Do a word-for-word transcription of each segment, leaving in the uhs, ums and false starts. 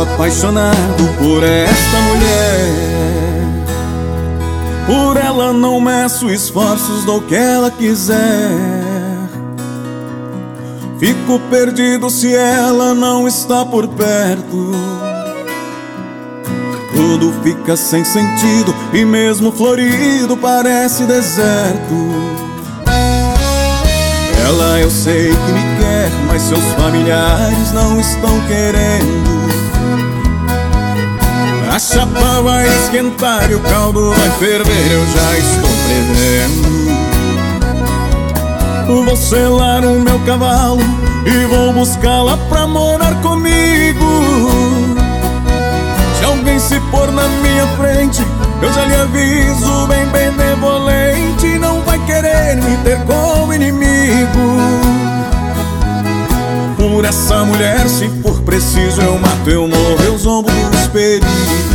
apaixonado por esta mulher. Por ela não meço esforços, dou o que ela quiser. Fico perdido se ela não está por perto. Tudo fica sem sentido e mesmo florido parece deserto. Ela eu sei que me quer, mas seus familiares não estão querendo. A chapa vai esquentar e o caldo vai ferver, eu já estou prevendo. Vou selar o meu cavalo e vou buscá-la pra morar comigo. Se alguém se pôr na minha frente, eu já lhe aviso, bem benevolente, não vai querer me ter como inimigo. Por essa mulher, se for preciso, eu mato, eu morro, eu zombo dos perigos.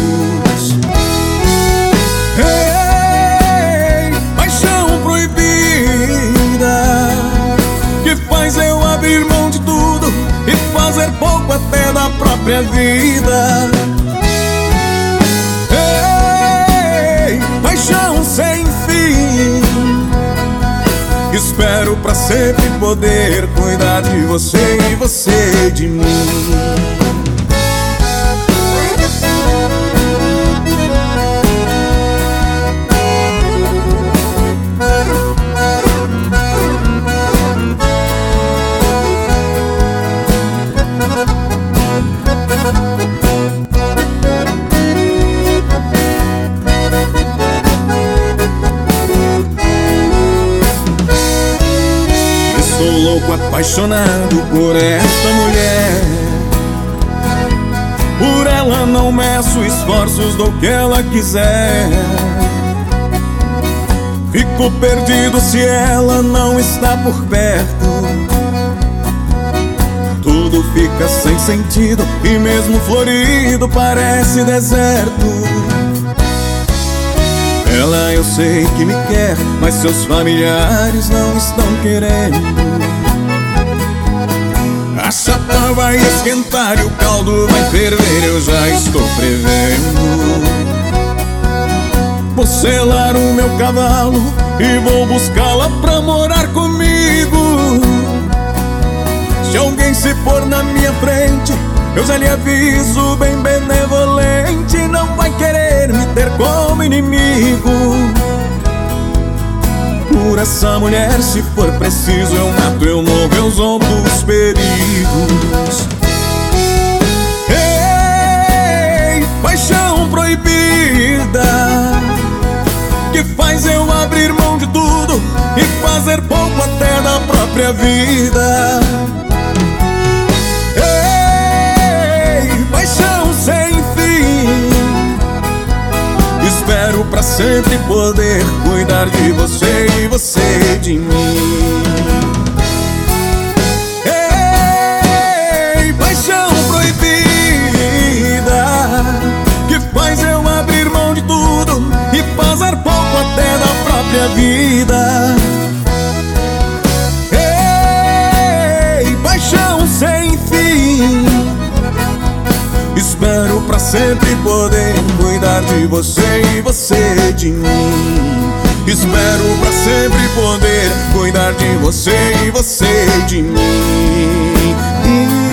Ei, paixão proibida, que faz eu abrir mão de tudo e fazer pouco até da própria vida. Ei, paixão sem fim, espero pra sempre poder cuidar de você e você de mim. Sou louco apaixonado por esta mulher. Por ela não meço esforços, dou o que ela quiser. Fico perdido se ela não está por perto. Tudo fica sem sentido e mesmo florido parece deserto. Ela eu sei que me quer, mas seus familiares não estão querendo. A chapa vai esquentar e o caldo vai ferver, eu já estou prevendo. Vou selar o meu cavalo e vou buscá-la pra morar comigo. Se alguém se pôr na minha frente, eu já lhe aviso, bem benevolente, não vai querer me ter como inimigo. Por essa mulher, se for preciso, eu mato, eu morro, eu zombo dos perigos. Ei, paixão proibida, que faz eu abrir mão de tudo e fazer pouco até da própria vida. Espero pra sempre poder cuidar de você e você de mim. Ei, paixão proibida, que faz eu abrir mão de tudo e fazer pouco até da própria vida. Ei, paixão sem fim, espero pra sempre poder cuidar de você e você de mim. Espero pra sempre poder cuidar de você e você de mim.